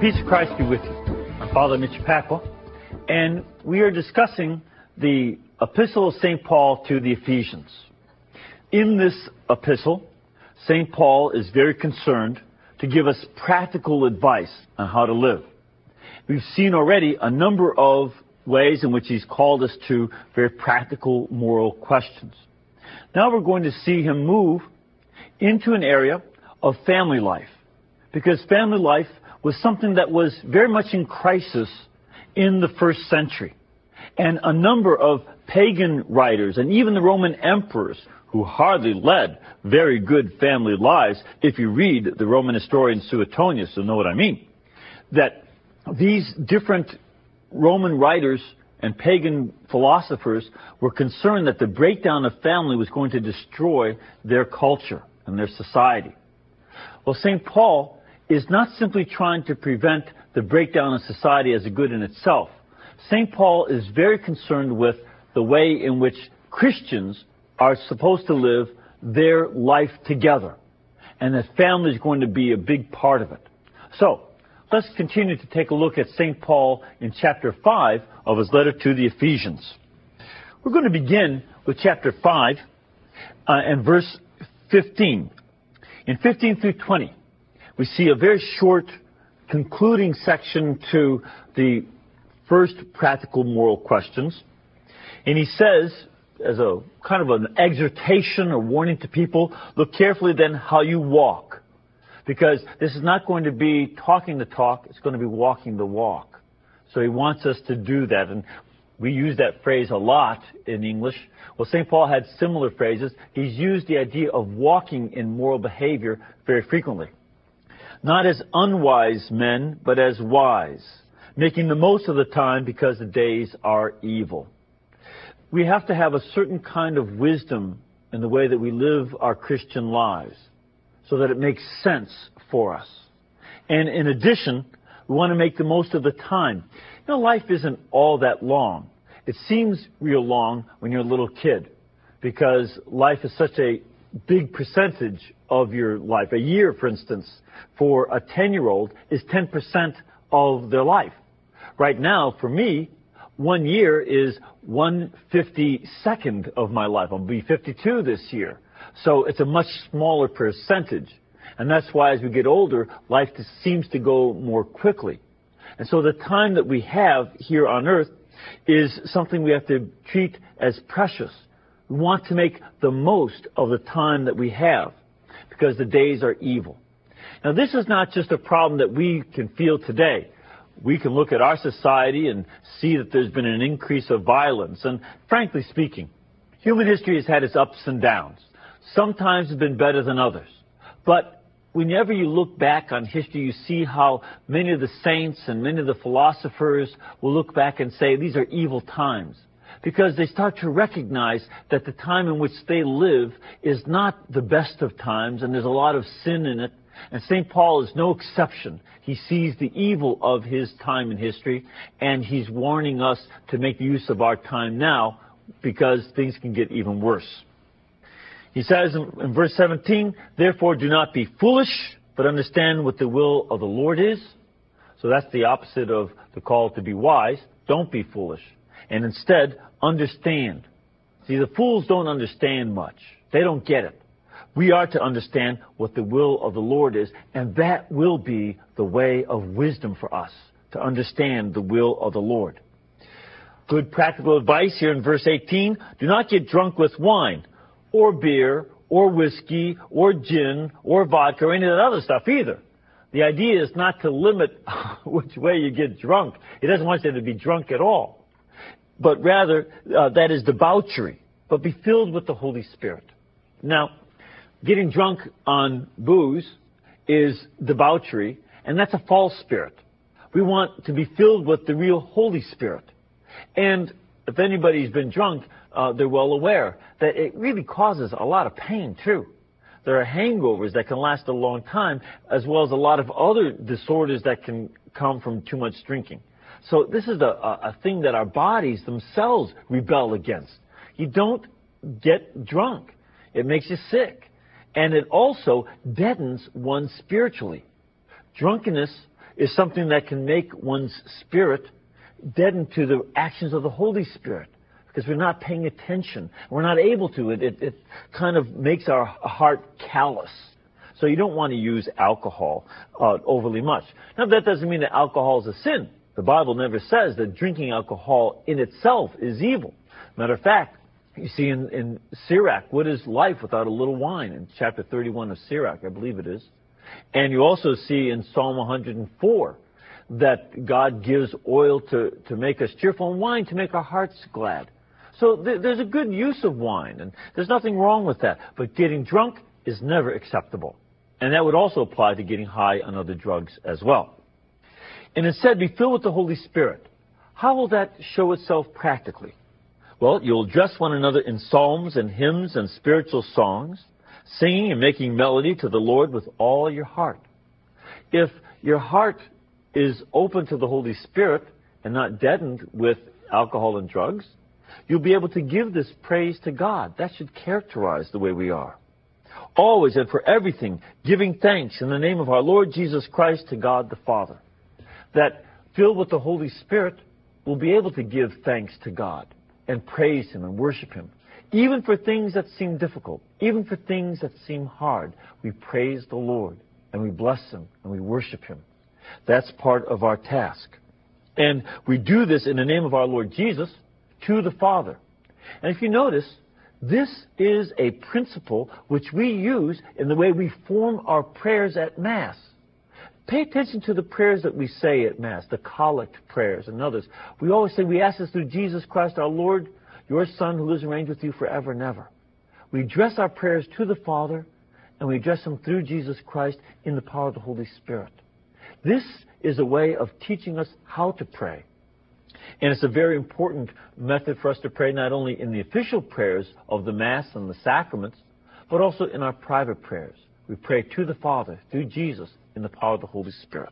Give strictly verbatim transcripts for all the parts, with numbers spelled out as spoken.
Peace of Christ be with you. I'm Father Mitch Pacwa, and we are discussing the Epistle of Saint Paul to the Ephesians. In this epistle, Saint Paul is very concerned to give us practical advice on how to live. We've seen already a number of ways in which he's called us to very practical moral questions. Now we're going to see him move into an area of family life, because family life was something that was very much in crisis in the first century. And a number of pagan writers and even the Roman emperors, who hardly led very good family lives, if you read the Roman historian Suetonius, you'll know what I mean, that these different Roman writers and pagan philosophers were concerned that the breakdown of family was going to destroy their culture and their society. Well, Saint Paul is not simply trying to prevent the breakdown of society as a good in itself. Saint Paul is very concerned with the way in which Christians are supposed to live their life together, and that family is going to be a big part of it. So, let's continue to take a look at Saint Paul in chapter five of his letter to the Ephesians. We're going to begin with chapter five uh, and verse fifteen. In fifteen through twenty, we see a very short concluding section to the first practical moral questions. And he says, as a kind of an exhortation or warning to people, look carefully then how you walk. Because this is not going to be talking the talk, it's going to be walking the walk. So he wants us to do that. And we use that phrase a lot in English. Well, Saint Paul had similar phrases. He's used the idea of walking in moral behavior very frequently. Not as unwise men, but as wise, making the most of the time because the days are evil. We have to have a certain kind of wisdom in the way that we live our Christian lives, so that it makes sense for us. And in addition, we want to make the most of the time. You know, life isn't all that long. It seems real long when you're a little kid, because life is such a big percentage of your life. A year, for instance, for a ten-year-old is ten percent of their life. Right now, for me, one year is one fifty-second of my life. I'll be fifty-two this year. So it's a much smaller percentage. And that's why as we get older, life just seems to go more quickly. And so the time that we have here on earth is something we have to treat as precious. We want to make the most of the time that we have, because the days are evil. Now, this is not just a problem that we can feel today. We can look at our society and see that there's been an increase of violence. And frankly speaking, human history has had its ups and downs. Sometimes it's been better than others. But whenever you look back on history, you see how many of the saints and many of the philosophers will look back and say these are evil times, because they start to recognize that the time in which they live is not the best of times, and there's a lot of sin in it. And Saint Paul is no exception. He sees the evil of his time in history, and he's warning us to make use of our time now, because things can get even worse. He says in, in verse seventeen, therefore do not be foolish, but understand what the will of the Lord is. So that's the opposite of the call to be wise. Don't be foolish. And instead, understand. See, the fools don't understand much. They don't get it. We are to understand what the will of the Lord is, and that will be the way of wisdom for us, to understand the will of the Lord. Good practical advice here in verse eighteen. Do not get drunk with wine, or beer, or whiskey, or gin, or vodka, or any of that other stuff either. The idea is not to limit which way you get drunk. He doesn't want you to be drunk at all. But rather, uh, that is debauchery. But be filled with the Holy Spirit. Now, getting drunk on booze is debauchery, and that's a false spirit. We want to be filled with the real Holy Spirit. And if anybody's been drunk, uh, they're well aware that it really causes a lot of pain, too. There are hangovers that can last a long time, as well as a lot of other disorders that can come from too much drinking. So this is a, a thing that our bodies themselves rebel against. You don't get drunk. It makes you sick. And it also deadens one spiritually. Drunkenness is something that can make one's spirit deaden to the actions of the Holy Spirit, because we're not paying attention. We're not able to. It, it, it kind of makes our heart callous. So you don't want to use alcohol uh, overly much. Now, that doesn't mean that alcohol is a sin. The Bible never says that drinking alcohol in itself is evil. Matter of fact, you see in, in Sirach, what is life without a little wine? In chapter thirty-one of Sirach, I believe it is. And you also see in Psalm one hundred four that God gives oil to, to make us cheerful and wine to make our hearts glad. So th- there's a good use of wine, and there's nothing wrong with that. But getting drunk is never acceptable. And that would also apply to getting high on other drugs as well. And instead, be filled with the Holy Spirit. How will that show itself practically? Well, you'll address one another in psalms and hymns and spiritual songs, singing and making melody to the Lord with all your heart. If your heart is open to the Holy Spirit and not deadened with alcohol and drugs, you'll be able to give this praise to God. That should characterize the way we are. Always and for everything, giving thanks in the name of our Lord Jesus Christ to God the Father. That, filled with the Holy Spirit, will be able to give thanks to God and praise Him and worship Him. Even for things that seem difficult, even for things that seem hard, we praise the Lord and we bless Him and we worship Him. That's part of our task. And we do this in the name of our Lord Jesus to the Father. And if you notice, this is a principle which we use in the way we form our prayers at Mass. Pay attention to the prayers that we say at Mass, the collect prayers and others. We always say, we ask this through Jesus Christ our Lord, your Son, who lives and reigns with you forever and ever. We address our prayers to the Father, and we address them through Jesus Christ in the power of the Holy Spirit. This is a way of teaching us how to pray. And it's a very important method for us to pray, not only in the official prayers of the Mass and the sacraments, but also in our private prayers. We pray to the Father through Jesus in the power of the Holy Spirit.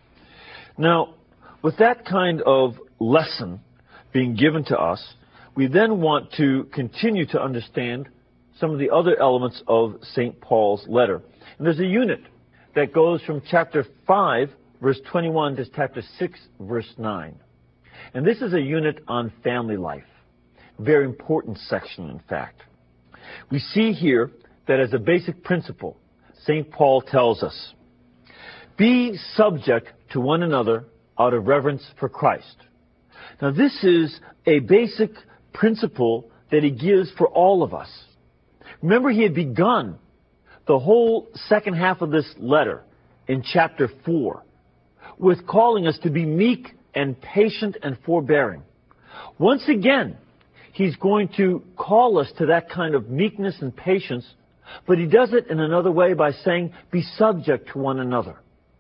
Now, with that kind of lesson being given to us, we then want to continue to understand some of the other elements of Saint Paul's letter. And there's a unit that goes from chapter five, verse twenty-one, to chapter six, verse nine. And this is a unit on family life. A very important section, in fact. We see here that as a basic principle, Saint Paul tells us, be subject to one another out of reverence for Christ. Now, this is a basic principle that he gives for all of us. Remember, he had begun the whole second half of this letter in chapter four with calling us to be meek and patient and forbearing. Once again, he's going to call us to that kind of meekness and patience, but he does it in another way by saying, be subject to one another.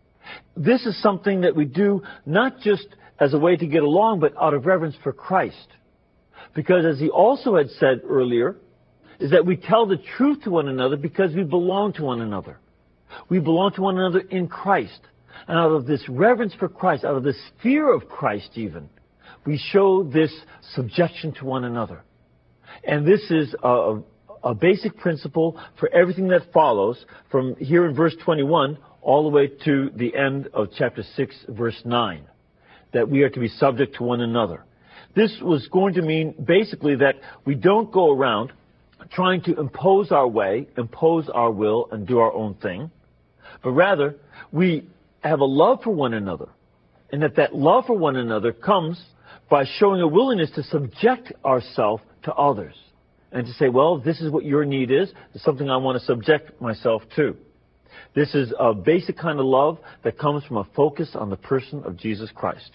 This is something that we do not just as a way to get along, but out of reverence for Christ. Because as he also had said earlier, is that we tell the truth to one another because we belong to one another. We belong to one another in Christ. And out of this reverence for Christ, out of this fear of Christ even, we show this subjection to one another. And this is a, a basic principle for everything that follows from here in verse twenty-one all the way to the end of chapter six, verse nine, that we are to be subject to one another. This was going to mean basically that we don't go around trying to impose our way, impose our will, and do our own thing, but rather we have a love for one another, and that that love for one another comes by showing a willingness to subject ourselves to others, and to say, well, this is what your need is, it's something I want to subject myself to. This is a basic kind of love that comes from a focus on the person of Jesus Christ.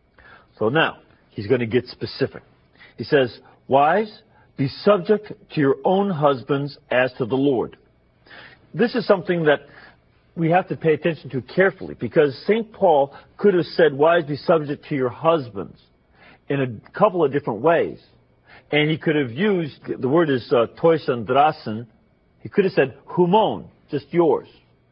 So now, he's going to get specific. He says, wives, be subject to your own husbands as to the Lord. This is something that we have to pay attention to carefully, because Saint Paul could have said, wives, be subject to your husbands in a couple of different ways. And he could have used, the word is uh, toisandrasen, he could have said humon, just yours,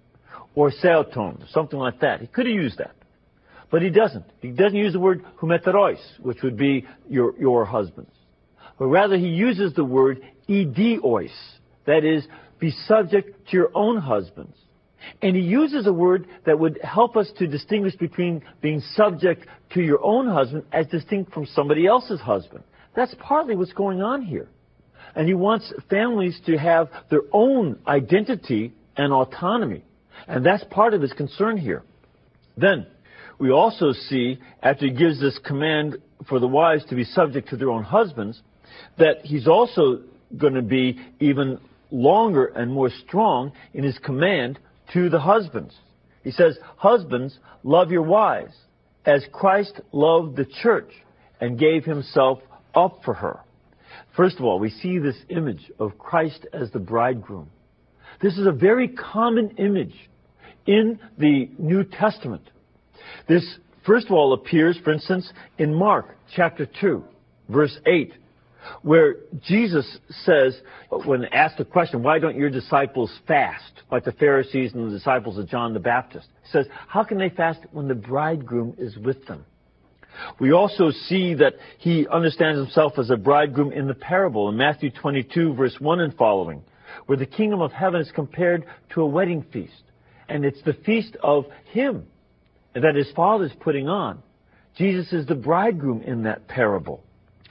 or seoton, something like that. He could have used that. But he doesn't. He doesn't use the word humeterois, which would be your, your husbands. But rather he uses the word idiois, that is, be subject to your own husbands. And he uses a word that would help us to distinguish between being subject to your own husband as distinct from somebody else's husband. That's partly what's going on here. And he wants families to have their own identity and autonomy. And that's part of his concern here. Then, we also see, after he gives this command for the wives to be subject to their own husbands, that he's also going to be even longer and more strong in his command to the husbands. He says, husbands, love your wives, as Christ loved the church and gave himself up for her. First of all, we see this image of Christ as the bridegroom. This is a very common image in the New Testament. This, first of all, appears, for instance, in Mark chapter two, verse eight, where Jesus says, when asked the question, why don't your disciples fast, like the Pharisees and the disciples of John the Baptist? He says, how can they fast when the bridegroom is with them? We also see that he understands himself as a bridegroom in the parable in Matthew twenty-two, verse one and following, where the kingdom of heaven is compared to a wedding feast. And it's the feast of him that his Father's putting on. Jesus is the bridegroom in that parable.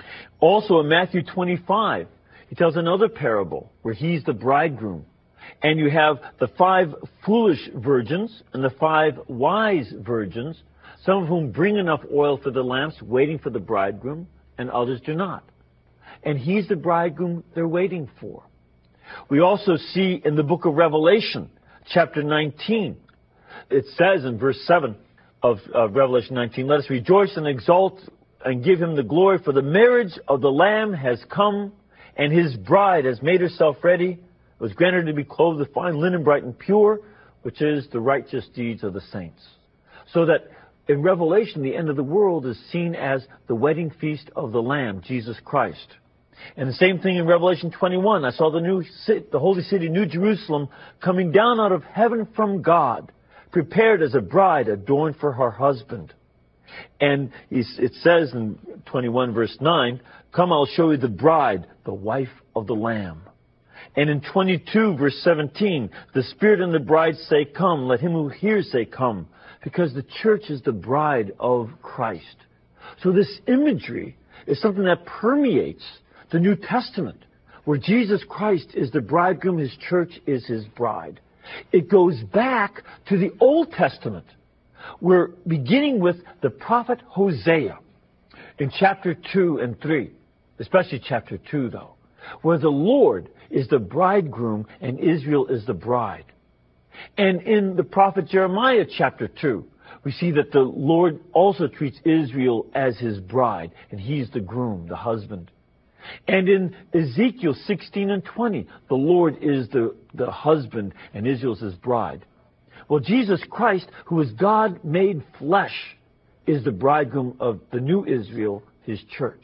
Also in Matthew twenty-five, he tells another parable where he's the bridegroom. And you have the five foolish virgins and the five wise virgins, some of whom bring enough oil for the lamps, waiting for the bridegroom, and others do not. And he's the bridegroom they're waiting for. We also see in the book of Revelation, chapter nineteen, it says in verse seven of uh, Revelation nineteen, let us rejoice and exult and give him the glory, for the marriage of the Lamb has come, and his bride has made herself ready. It was granted to be clothed with fine linen, bright and pure, which is the righteous deeds of the saints. So that in Revelation, the end of the world is seen as the wedding feast of the Lamb, Jesus Christ. And the same thing in Revelation twenty-one. I saw the new, the holy city, New Jerusalem, coming down out of heaven from God, prepared as a bride adorned for her husband. And it says in twenty-one verse nine, come, I'll show you the bride, the wife of the Lamb. And in twenty-two verse seventeen, the Spirit and the bride say, come. Let him who hears say, come. Because the church is the bride of Christ. So this imagery is something that permeates the New Testament, where Jesus Christ is the bridegroom, his church is his bride. It goes back to the Old Testament. We're beginning with the prophet Hosea in chapter two and three, especially chapter two, though, where the Lord is the bridegroom and Israel is the bride. And in the prophet Jeremiah chapter two, we see that the Lord also treats Israel as his bride, and he's the groom, the husband. And in Ezekiel sixteen and twenty, the Lord is the, the husband and Israel's his bride. Well, Jesus Christ, who is God made flesh, is the bridegroom of the new Israel, his church.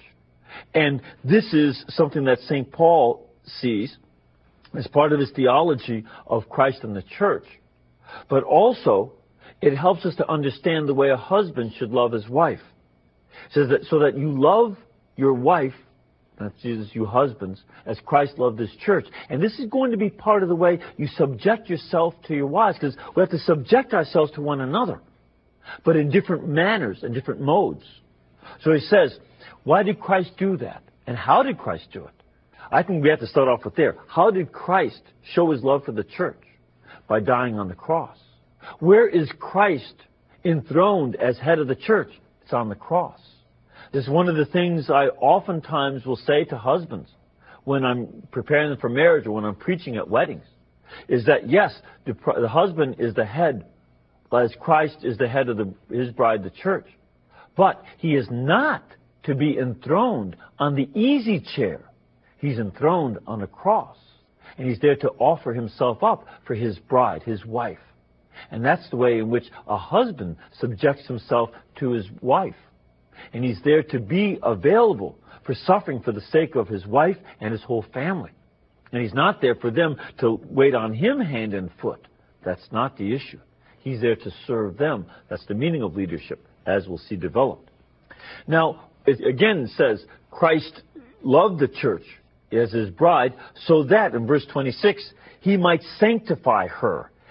And this is something that Saint Paul sees as part of his theology of Christ and the church. But also, it helps us to understand the way a husband should love his wife. It says that so that you love your wife, that's Jesus, you husbands, as Christ loved his church. And this is going to be part of the way you subject yourself to your wives, because we have to subject ourselves to one another, but in different manners and different modes. So he says, why did Christ do that? And how did Christ do it? I think we have to start off with there. How did Christ show his love for the church? By dying on the cross. Where is Christ enthroned as head of the church? It's on the cross. This is one of the things I oftentimes will say to husbands when I'm preparing them for marriage or when I'm preaching at weddings, is that yes, the, the husband is the head, as Christ is the head of the, his bride, the church. But he is not to be enthroned on the easy chair. He's enthroned on a cross. And he's there to offer himself up for his bride, his wife. And that's the way in which a husband subjects himself to his wife. And he's there to be available for suffering for the sake of his wife and his whole family. And he's not there for them to wait on him hand and foot. That's not the issue. He's there to serve them. That's the meaning of leadership, as we'll see developed. Now, it again says, Christ loved the church as his bride, so that, in verse twenty-six, he might sanctify her,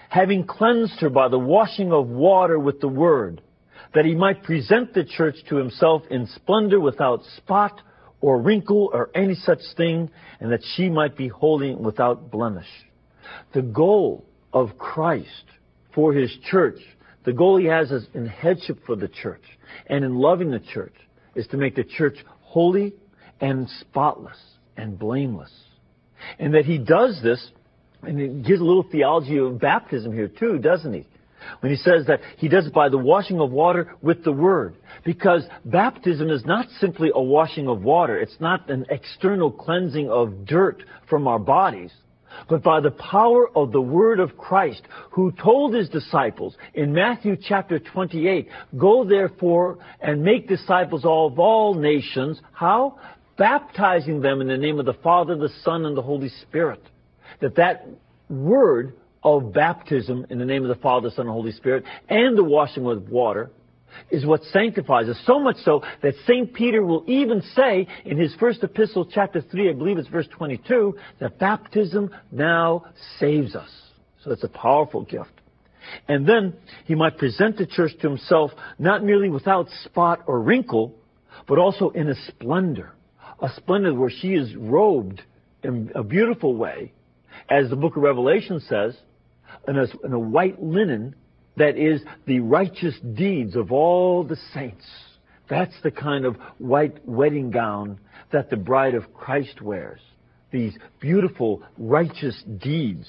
having cleansed her by the washing of water with the word, that he might present the church to himself in splendor, without spot or wrinkle or any such thing, and that she might be holy and without blemish. The goal of Christ for his church, the goal he has is in headship for the church and in loving the church, is to make the church holy and spotless and blameless. And that he does this, and he gives a little theology of baptism here too, doesn't he? When he says that he does it by the washing of water with the word. Because baptism is not simply a washing of water. It's not an external cleansing of dirt from our bodies. But by the power of the word of Christ, who told his disciples in Matthew chapter twenty-eight, go therefore and make disciples of all nations. How? Baptizing them in the name of the Father, the Son, and the Holy Spirit. That that word of baptism in the name of the Father, Son, and Holy Spirit, and the washing with water, is what sanctifies us. So much so that Saint Peter will even say in his first epistle, chapter three, I believe it's verse twenty-two, that baptism now saves us. So it's a powerful gift. And then he might present the church to himself not merely without spot or wrinkle, but also in a splendor. A splendor where she is robed in a beautiful way, as the book of Revelation says, in a, in a white linen that is the righteous deeds of all the saints. That's the kind of white wedding gown that the bride of Christ wears. These beautiful, righteous deeds.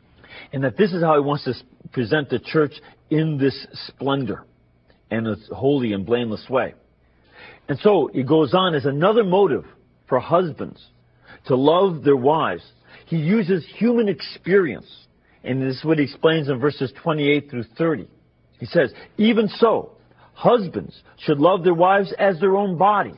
And that this is how he wants to present the church in this splendor and a holy and blameless way. And so it goes on as another motive for husbands to love their wives. He uses human experience. And this is what he explains in verses twenty-eight through thirty. He says, even so, husbands should love their wives as their own bodies.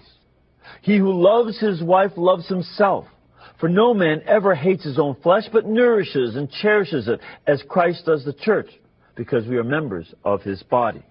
He who loves his wife loves himself. For no man ever hates his own flesh, but nourishes and cherishes it, as Christ does the church, because we are members of his body.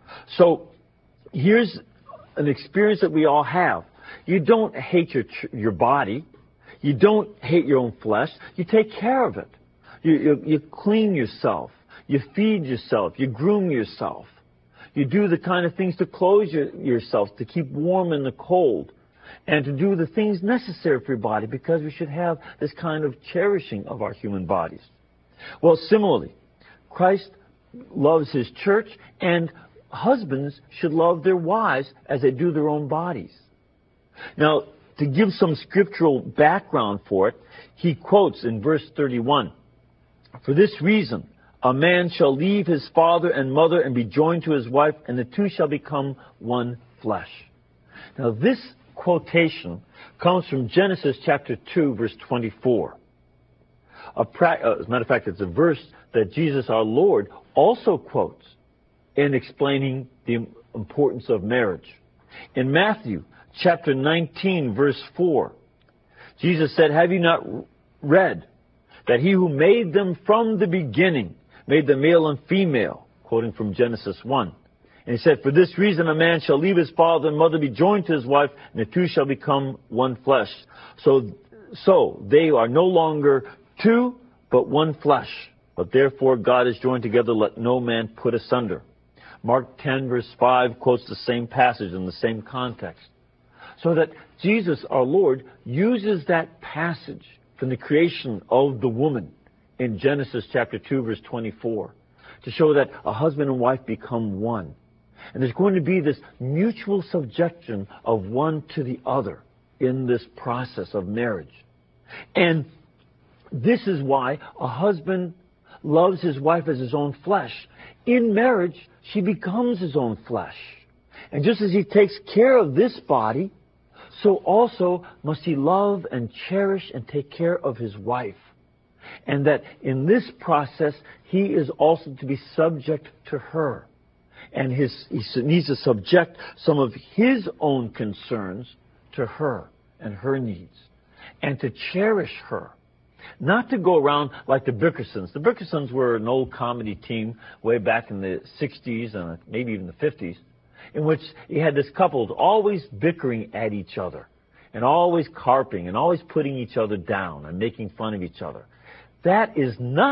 So, here's an experience that we all have. You don't hate your your body. You don't hate your own flesh. You take care of it. You, you, you clean yourself. You feed yourself. You groom yourself. You do the kind of things to clothe your, yourself, to keep warm in the cold, and to do the things necessary for your body, because we should have this kind of cherishing of our human bodies. Well, similarly, Christ loves his church, and husbands should love their wives as they do their own bodies. Now, to give some scriptural background for it, he quotes in verse thirty-one, for this reason, a man shall leave his father and mother and be joined to his wife, and the two shall become one flesh. Now, this quotation comes from Genesis chapter two, verse twenty-four. A pra- uh, as a matter of fact, it's a verse that Jesus our Lord also quotes in explaining the importance of marriage. In Matthew chapter nineteen, verse four, Jesus said, have you not read that he who made them from the beginning made them male and female, quoting from Genesis one. And he said, for this reason a man shall leave his father and mother, be joined to his wife, and the two shall become one flesh. So, so they are no longer two, but one flesh. But therefore God is joined together, let no man put asunder. Mark ten, verse five quotes the same passage in the same context. So that Jesus, our Lord, uses that passage from the creation of the woman in Genesis chapter two, verse twenty-four, to show that a husband and wife become one. And there's going to be this mutual subjection of one to the other in this process of marriage. And this is why a husband loves his wife as his own flesh. In marriage, she becomes his own flesh. And just as he takes care of this body, so also must he love and cherish and take care of his wife. And that in this process, he is also to be subject to her. And his, he needs to subject some of his own concerns to her and her needs. And to cherish her. Not to go around like the Bickersons. The Bickersons were an old comedy team way back in the sixties and maybe even the fifties, in which you had this couple always bickering at each other and always carping and always putting each other down and making fun of each other. That is not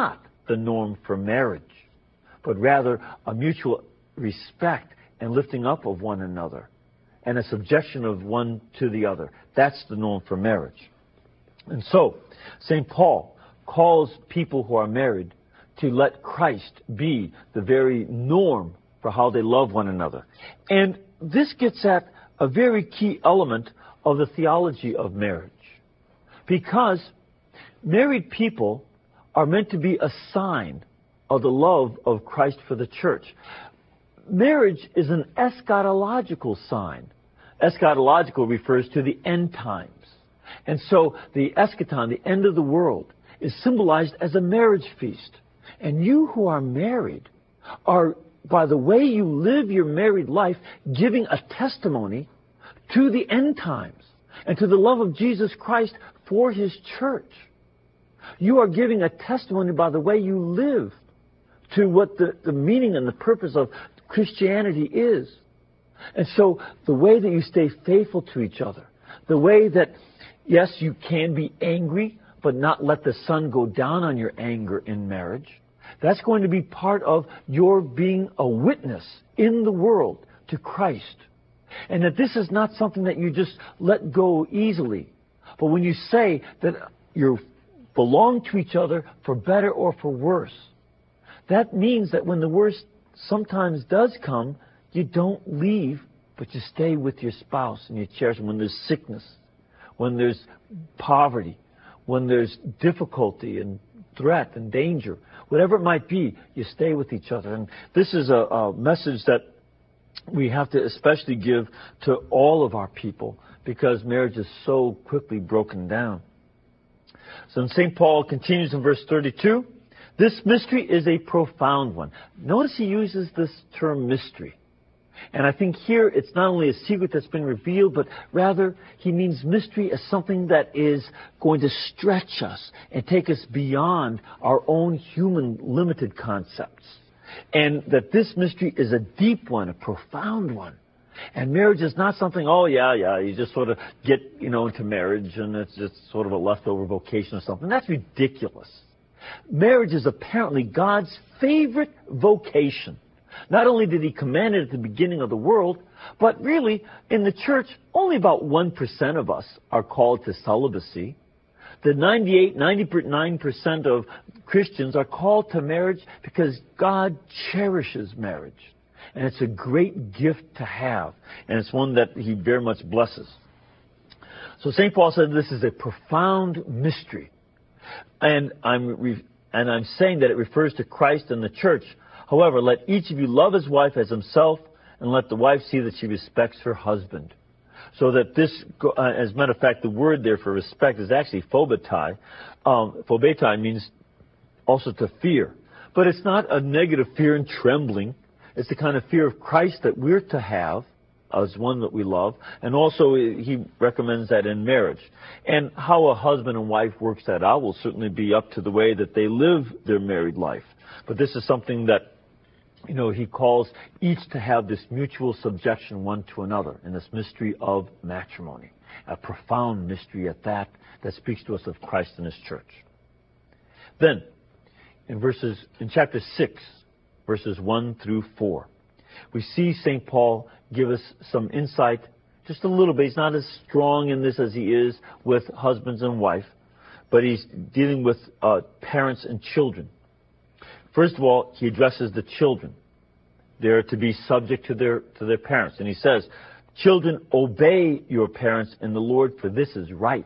the norm for marriage, but rather a mutual respect and lifting up of one another and a subjection of one to the other. That's the norm for marriage. And so, Saint Paul calls people who are married to let Christ be the very norm for how they love one another. And this gets at a very key element of the theology of marriage. Because married people are meant to be a sign of the love of Christ for the church. Marriage is an eschatological sign. Eschatological refers to the end times. And so the eschaton, the end of the world, is symbolized as a marriage feast. And you who are married are, by the way you live your married life, giving a testimony to the end times and to the love of Jesus Christ for His church. You are giving a testimony by the way you live to what the, the meaning and the purpose of Christianity is. And so the way that you stay faithful to each other, the way that, yes, you can be angry, but not let the sun go down on your anger in marriage, that's going to be part of your being a witness in the world to Christ. And that this is not something that you just let go easily. But when you say that you belong to each other for better or for worse, that means that when the worst sometimes does come, you don't leave, but you stay with your spouse and you cherish them when there's sickness, when there's poverty, when there's difficulty and threat and danger. Whatever it might be, you stay with each other. And this is a, a message that we have to especially give to all of our people because marriage is so quickly broken down. So Saint Paul continues in verse thirty-two. This mystery is a profound one. Notice he uses this term mystery. And I think here it's not only a secret that's been revealed, but rather he means mystery as something that is going to stretch us and take us beyond our own human limited concepts. And that this mystery is a deep one, a profound one. And marriage is not something, oh yeah, yeah, you just sort of get, you know, into marriage and it's just sort of a leftover vocation or something. That's ridiculous. Marriage is apparently God's favorite vocation. Not only did He command it at the beginning of the world, but really, in the church, only about one percent of us are called to celibacy. The ninety-eight, ninety-nine percent of Christians are called to marriage because God cherishes marriage. And it's a great gift to have. And it's one that He very much blesses. So Saint Paul said this is a profound mystery. And I'm, re- and I'm saying that it refers to Christ and the church. However, let each of you love his wife as himself, and let the wife see that she respects her husband. So that this, uh, as a matter of fact, the word there for respect is actually phobetai. Um, phobetai means also to fear. But it's not a negative fear and trembling. It's the kind of fear of Christ that we're to have as one that we love. And also he recommends that in marriage. And how a husband and wife works that out will certainly be up to the way that they live their married life. But this is something that, you know, he calls each to have this mutual subjection one to another in this mystery of matrimony. A profound mystery at that, that speaks to us of Christ and His church. Then, in verses, in chapter six, verses one through four, we see Saint Paul give us some insight, just a little bit. He's not as strong in this as he is with husbands and wife, but he's dealing with uh, parents and children. First of all, he addresses the children. They're to be subject to their to their parents. And he says, children, obey your parents in the Lord, for this is right.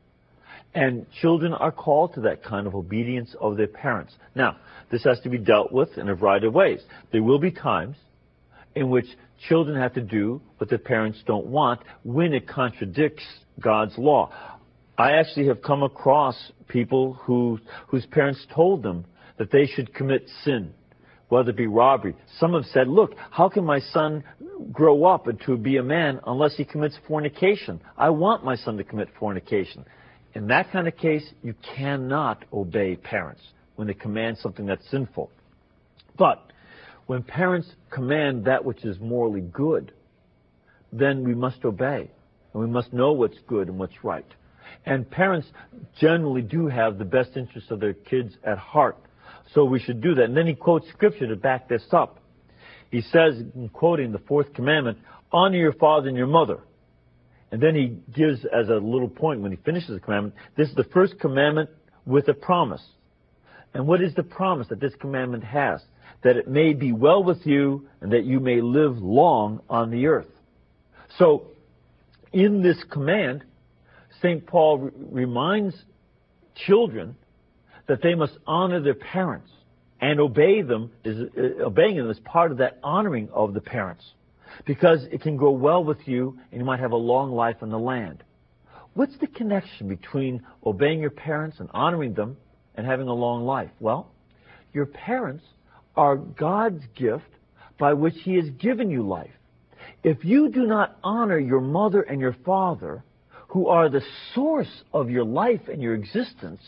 And children are called to that kind of obedience of their parents. Now, this has to be dealt with in a variety of ways. There will be times in which children have to do what their parents don't want when it contradicts God's law. I actually have come across people who whose parents told them that they should commit sin, whether it be robbery. Some have said, look, how can my son grow up and to be a man unless he commits fornication? I want my son to commit fornication. In that kind of case, you cannot obey parents when they command something that's sinful. But when parents command that which is morally good, then we must obey. And we must know what's good and what's right. And parents generally do have the best interests of their kids at heart. So we should do that. And then he quotes scripture to back this up. He says, in quoting the fourth commandment, honor your father and your mother. And then he gives as a little point when he finishes the commandment, this is the first commandment with a promise. And what is the promise that this commandment has? That it may be well with you and that you may live long on the earth. So, in this command, Saint Paul re- reminds children that they must honor their parents. And obey them is uh, obeying them is part of that honoring of the parents. Because it can go well with you and you might have a long life in the land. What's the connection between obeying your parents and honoring them and having a long life? Well, your parents are God's gift by which He has given you life. If you do not honor your mother and your father, who are the source of your life and your existence,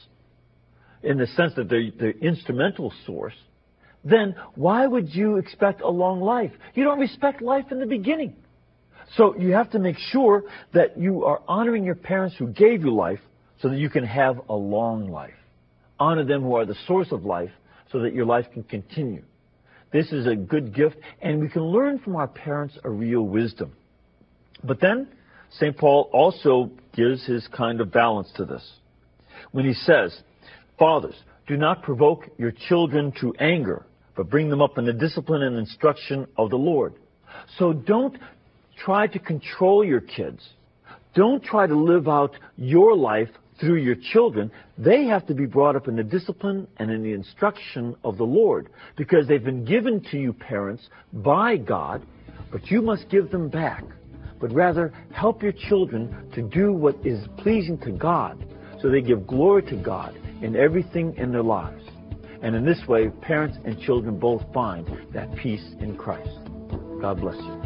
in the sense that they're the instrumental source, then why would you expect a long life? You don't respect life in the beginning. So you have to make sure that you are honoring your parents who gave you life so that you can have a long life. Honor them who are the source of life so that your life can continue. This is a good gift, and we can learn from our parents a real wisdom. But then Saint Paul also gives his kind of balance to this. When he says, fathers, do not provoke your children to anger, but bring them up in the discipline and instruction of the Lord. So don't try to control your kids. Don't try to live out your life through your children. They have to be brought up in the discipline and in the instruction of the Lord, because they've been given to you, parents, by God, but you must give them back. But rather, help your children to do what is pleasing to God, so they give glory to God in everything in their lives. And in this way, parents and children both find that peace in Christ. God bless you.